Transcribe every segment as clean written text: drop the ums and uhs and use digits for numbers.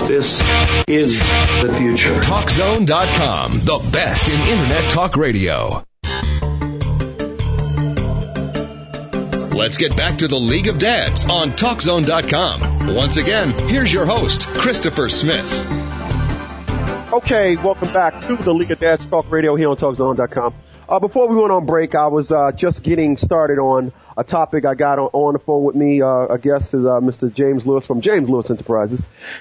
This is the future. TalkZone.com, the best in Internet talk radio. Let's get back to the League of Dads on TalkZone.com. Once again, here's your host, Christopher Smith. Okay, welcome back to the League of Dads Talk Radio here on TalkZone.com. Before we went on break, I was just getting started on a topic. I got on the phone with me. A guest is Mr. James Lewis from James Lewis Enterprises.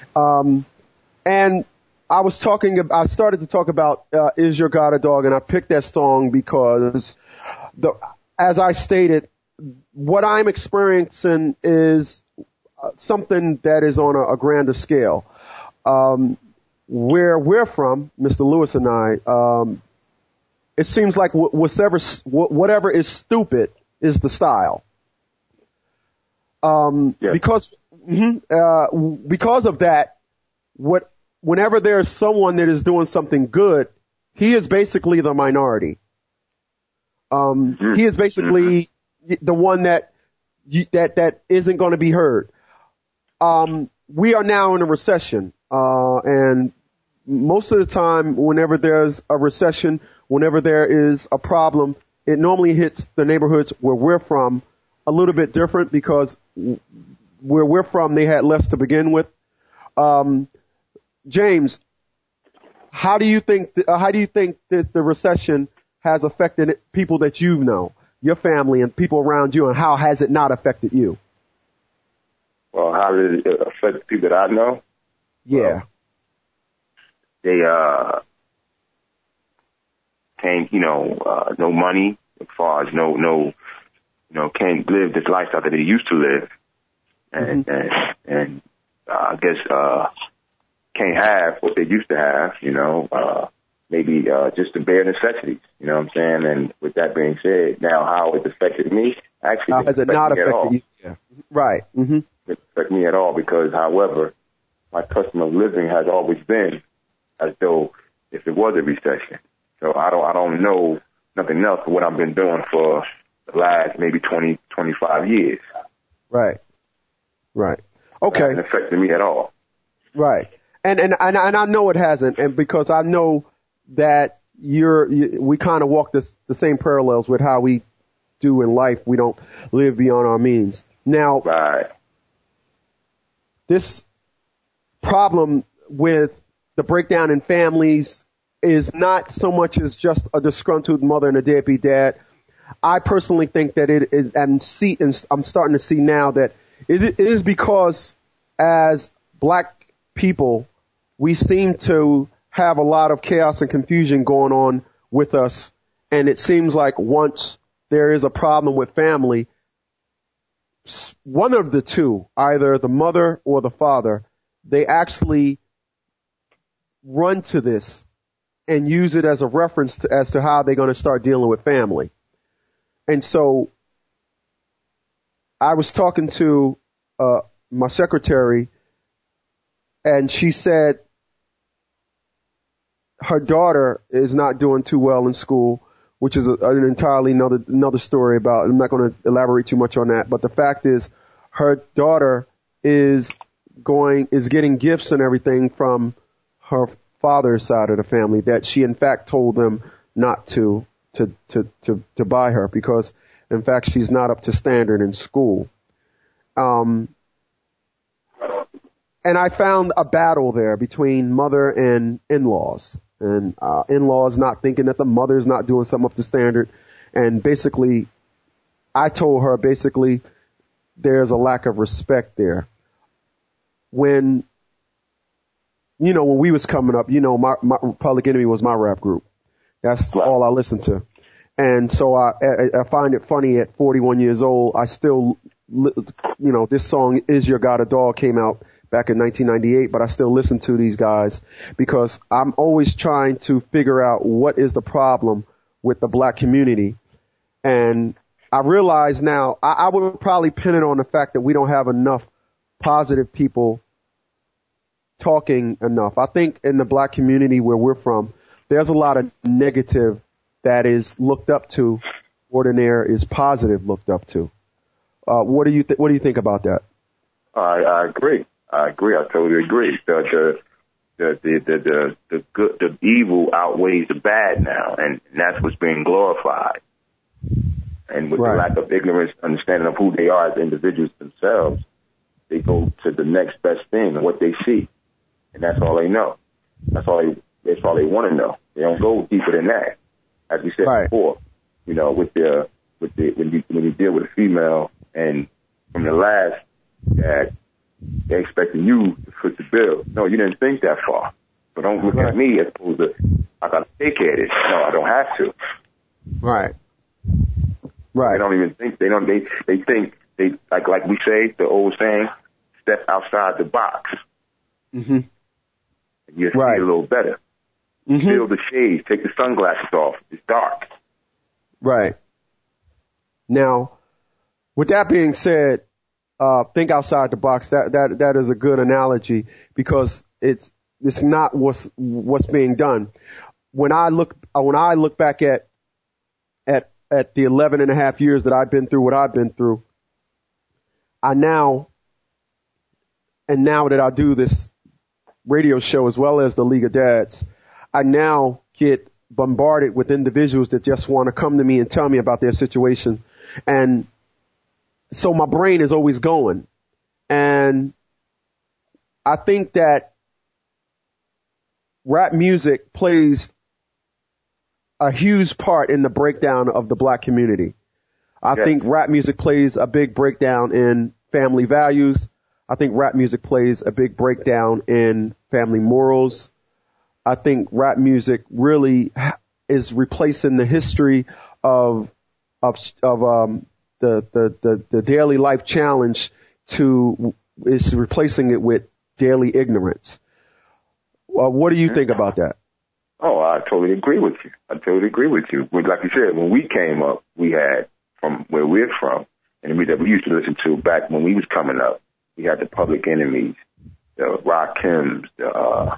And I started to talk about Is Your God a Dog? And I picked that song because, as I stated, what I'm experiencing is something that is on a grander scale. Where we're from, Mr. Lewis and I, it seems like whatever is stupid is the style. Because of that, whenever there's someone that is doing something good, he is basically the minority. He is basically the one that isn't going to be heard. We are now in a recession, and most of the time, whenever there's a recession, whenever there is a problem, it normally hits the neighborhoods where we're from a little bit different because where we're from, they had less to begin with. James, how do you think that the recession has affected people that you know, your family and people around you, and how has it not affected you? Well, how did it affect the people that I know? Yeah. They can't, no money as far as no, can't live this lifestyle that they used to live, and I guess can't have what they used to have, maybe just the bare necessities, you know what I'm saying? And with that being said, now how it's affected me, actually, how has it not affected you? Yeah. Right. Mm-hmm. It doesn't affect me at all because, however, my custom of living has always been as though if it was a recession. So I don't know nothing else but what I've been doing for the last maybe 20, 25 years. Right. Okay. It hasn't affected me at all. Right. And I know it hasn't, and because I know that we kind of walk the same parallels with how we do in life. We don't live beyond our means. Now, right. This problem with the breakdown in families is not so much as just a disgruntled mother and a deadbeat dad. I personally think that it is, and I'm starting to see now that it is because as black people, we seem to have a lot of chaos and confusion going on with us. And it seems like once there is a problem with family, one of the two, either the mother or the father, they actually run to this and use it as a reference as to how they're going to start dealing with family. And so I was talking to my secretary, and she said her daughter is not doing too well in school, which is an entirely another story about. I'm not going to elaborate too much on that, but the fact is, her daughter is getting gifts and everything from her father's side of the family that she in fact told them not to buy her because in fact she's not up to standard in school. And I found a battle there between mother and in-laws. And in-laws not thinking that the mother's not doing something up to standard. And basically, I told her, there's a lack of respect there. When we was coming up, my Public Enemy was my rap group. That's all I listened to. And so I find it funny at 41 years old, I still, this song, Is Your God a Dog, came out back in 1998, but I still listen to these guys because I'm always trying to figure out what is the problem with the black community. And I realize now I would probably pin it on the fact that we don't have enough positive people talking enough. I think in the black community where we're from, there's a lot of negative that is looked up to more than there is positive looked up to. What do you think about that? I agree. I agree. I totally agree. The good, the evil outweighs the bad now, and that's what's being glorified. And with the lack of ignorance, understanding of who they are as individuals themselves, they go to the next best thing, what they see, and that's all they know. That's all they want to know. They don't go deeper than that. As we said before, you know, when you deal with a female, and from the last that they're expecting you to foot the bill. No, you didn't think that far. So don't look at me as opposed to I got to take care of this. No, I don't have to. Right. They don't even think. They think they like we say, the old saying, step outside the box. Mm-hmm. And you see a little better. Mm-hmm. Feel the shades. Take the sunglasses off. It's dark. Right. Now, with that being said, think outside the box. That is a good analogy because it's not what's being done. When I look back at the 11 and a half years that I've been through what I've been through, now that I do this radio show as well as the League of Dads, I now get bombarded with individuals that just want to come to me and tell me about their situation. And so my brain is always going. And I think that rap music plays a huge part in the breakdown of the black community. I think rap music plays a big breakdown in family values. I think rap music plays a big breakdown in family morals. I think rap music really is replacing the history of the daily life challenge is replacing it with daily ignorance. What do you think about that? Oh, I totally agree with you. Like you said, when we came up, we had from where we're from, and the music that we used to listen to back when we was coming up, we had the Public Enemies, the Rakims, the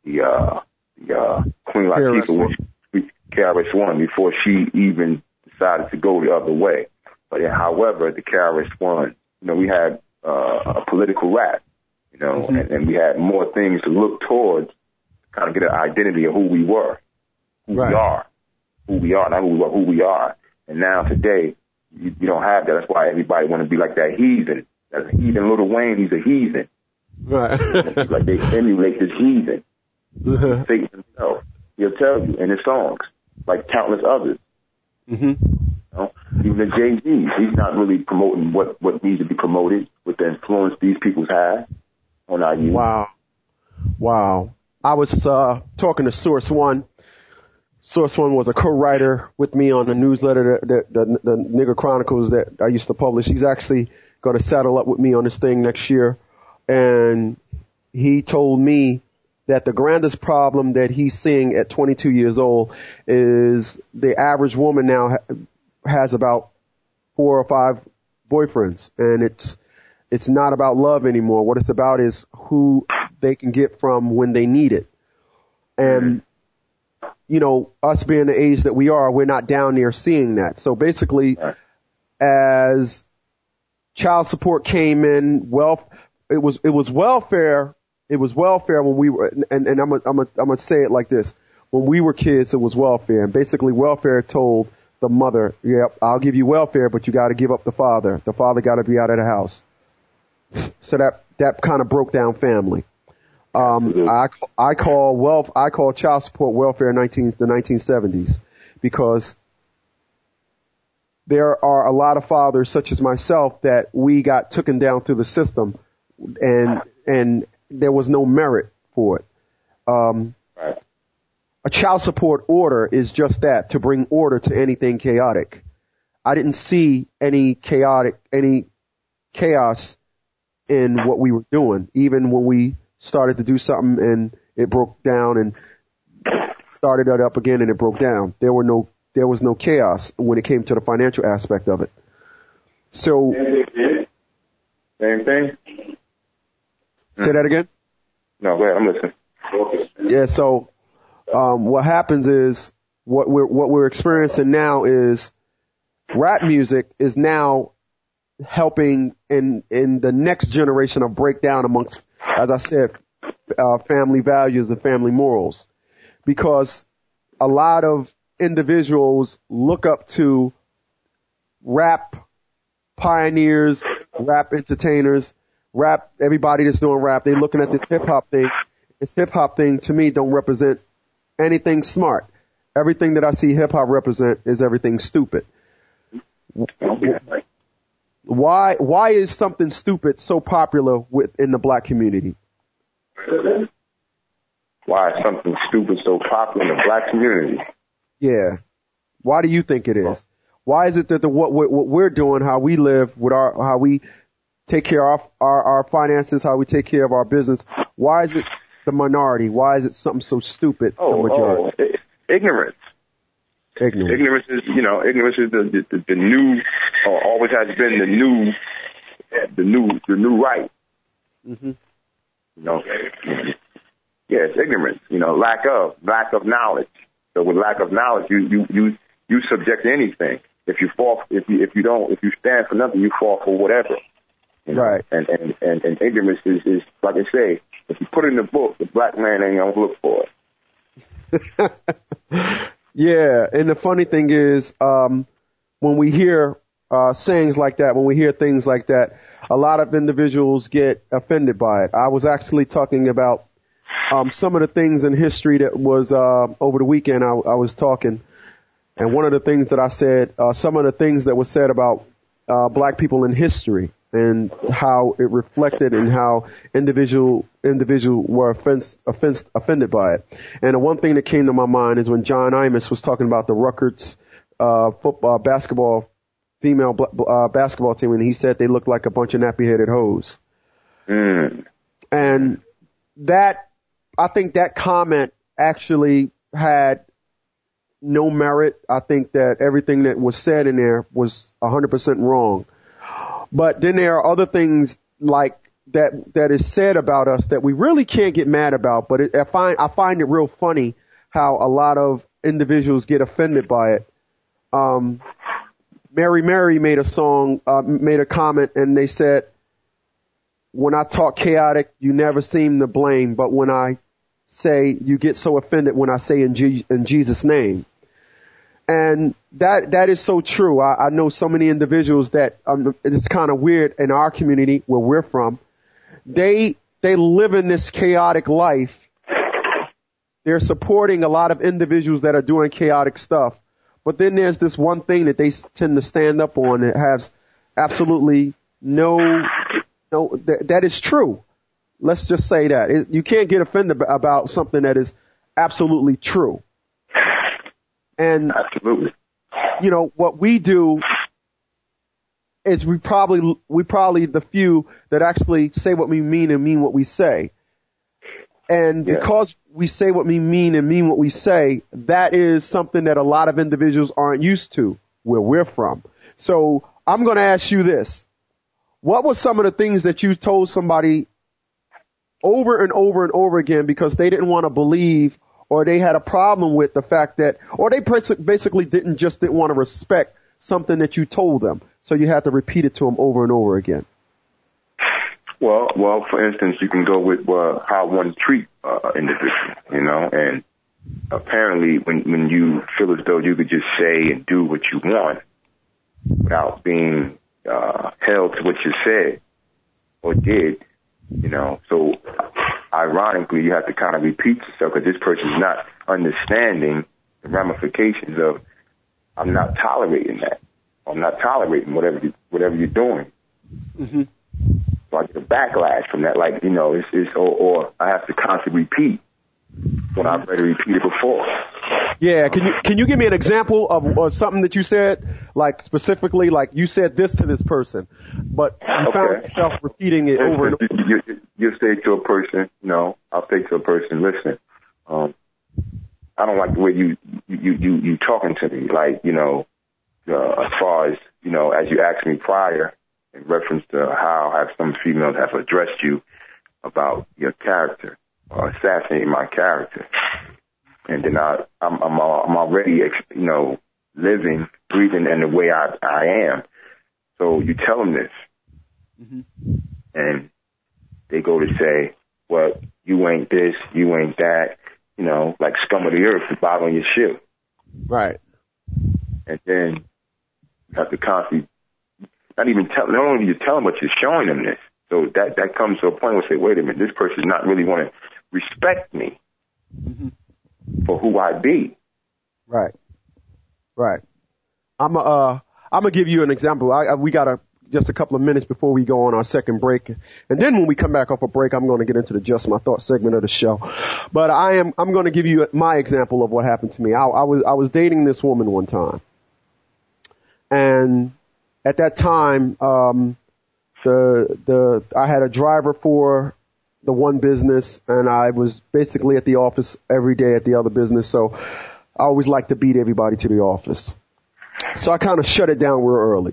Queen Latifah, KRS-One, before she even decided to go the other way. But however, the KRS-One, we had a political rap, and we had more things to look towards, to kind of get an identity of who we were, who we are, not who we are. And now today, you don't have that. That's why everybody want to be like that heathen. That's a heathen. Lil Wayne, he's a heathen. Right. Like they emulate this heathen. Satan himself. He'll tell you in his songs, like countless others. Mm-hmm. Even Jay-Z, he's not really promoting what needs to be promoted with the influence these people have on our youth. Wow. I was talking to Source One. Source One was a co-writer with me on the newsletter, the Nigger Chronicles that I used to publish. He's actually going to saddle up with me on this thing next year. And he told me that the grandest problem that he's seeing at 22 years old is the average woman now has about 4 or 5 boyfriends. And it's not about love anymore. What it's about is who they can get from when they need it. And, us being the age that we are, we're not down there seeing that. So basically, as child support came in, it was welfare. It was welfare when we were, and I'm gonna say it like this. When we were kids, it was welfare. And basically welfare told the mother, yep, I'll give you welfare, but you gotta give up the father. The father gotta be out of the house. So that kind of broke down family. I call child support welfare the 1970s because there are a lot of fathers such as myself that we got taken down through the system and there was no merit for it. A child support order is just that, to bring order to anything chaotic. I didn't see any chaos in what we were doing, even when we started to do something and it broke down and started it up again and it broke down. There was no chaos when it came to the financial aspect of it. So, same thing. Say that again? No, go ahead. I'm listening. Yeah. So, what happens is what we're experiencing now is rap music is now helping in the next generation of breakdown amongst as I said, family values and family morals, because a lot of individuals look up to rap pioneers, rap entertainers, rap, everybody that's doing rap. They're looking at this hip hop thing. This hip hop thing to me don't represent anything smart. Everything that I see hip hop represent is everything stupid. Why is something stupid so popular in the black community? Why is something stupid so popular in the black community? Yeah. Why do you think it is? Why is it that what we're doing, how we live, how we take care of our finances, how we take care of our business, why is it the minority? Why is it something so stupid? Ignorance. Ignorance is, ignorance is the new, or always has been the new right. Mm-hmm. It's ignorance. Lack of knowledge. So with lack of knowledge, you subject to anything. If you stand for nothing, you fall for whatever. Right. And ignorance is like I say, if you put it in the book, the black man ain't gonna look for it. Yeah, and the funny thing is, when we hear sayings like that, when we hear things like that, a lot of individuals get offended by it. I was actually talking about some of the things in history that was over the weekend. I was talking, and one of the things that I said, some of the things that were said about black people in history and how it reflected and how individual were offended by it. And the one thing that came to my mind is when John Imus was talking about the Rutgers female basketball team, and he said they looked like a bunch of nappy-headed hoes. And I think that comment actually had no merit. I think that everything that was said in there was 100% wrong. But then there are other things like that is said about us that we really can't get mad about. But I find it real funny how a lot of individuals get offended by it. Mary made a comment, and they said, when I talk chaotic, you never seem to blame, but when I say, you get so offended when I say in Jesus' name. And that is so true. I know so many individuals that it's kind of weird in our community where we're from. They live in this chaotic life. They're supporting a lot of individuals that are doing chaotic stuff. But then there's this one thing that they tend to stand up on that has absolutely that is true. Let's just say that. You can't get offended about something that is absolutely true. And, absolutely. What we do is we probably the few that actually say what we mean and mean what we say. And because we say what we mean and mean what we say, that is something that a lot of individuals aren't used to where we're from. So I'm going to ask you this. What were some of the things that you told somebody over and over and over again because they didn't want to believe, or they had a problem with the fact that, or they basically didn't want to respect something that you told them, so you had to repeat it to them over and over again? Well, for instance, you can go with how one treat individuals, and apparently when you feel as though you could just say and do what you want without being held to what you said or did, so ironically, you have to kind of repeat yourself because this person's not understanding the ramifications of, I'm not tolerating that. I'm not tolerating whatever you're doing. Mm-hmm. So I get a backlash from that, or I have to constantly repeat when I've already repeated before. Yeah, can you give me an example of something that you said, like specifically, like you said this to this person, but you found yourself repeating it over and over? You say to a person, I'll say to a person, listen, I don't like the way you talking to me, as far as, as you asked me prior in reference to how have some females have addressed you about your character or assassinating my character. And then I'm already, living, breathing in the way I am. So you tell them this. Mm-hmm. And they go to say, well, you ain't this, you ain't that, you know, like scum of the earth to bottom on your ship. Right. And then you have to constantly, not only you tell them, but you're showing them this. So that comes to a point where you say, wait a minute, this person is not really want to respect me for who I be. Right. Right. I'm gonna give you an example. We got just a couple of minutes before we go on our second break, and then when we come back off a break, I'm going to get into the Just My Thought segment of the show. But I'm going to give you my example of what happened to me. I was dating this woman one time, and at that time, I had a driver for the one business, and I was basically at the office every day at the other business. So I always liked to beat everybody to the office. So I kind of shut it down real early.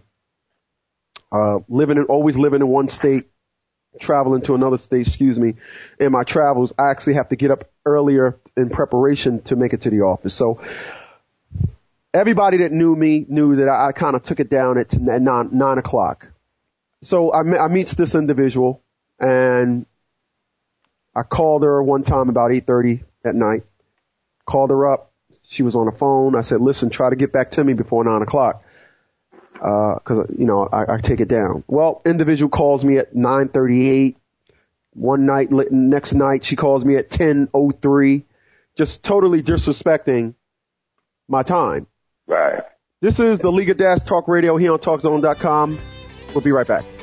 Always living in one state, traveling to another state, in my travels, I actually have to get up earlier in preparation to make it to the office. So everybody that knew me knew that I kind of took it down at 9 o'clock. So I meets this individual, and I called her one time about 8:30 at night, called her up. She was on the phone. I said, listen, try to get back to me before 9 o'clock. Cause, you know, I take it down. Well, individual calls me at 9:38. One night, next night, she calls me at 10:03, just totally disrespecting my time. Right. This is the League of Dads Talk Radio here on TalkZone.com. We'll be right back.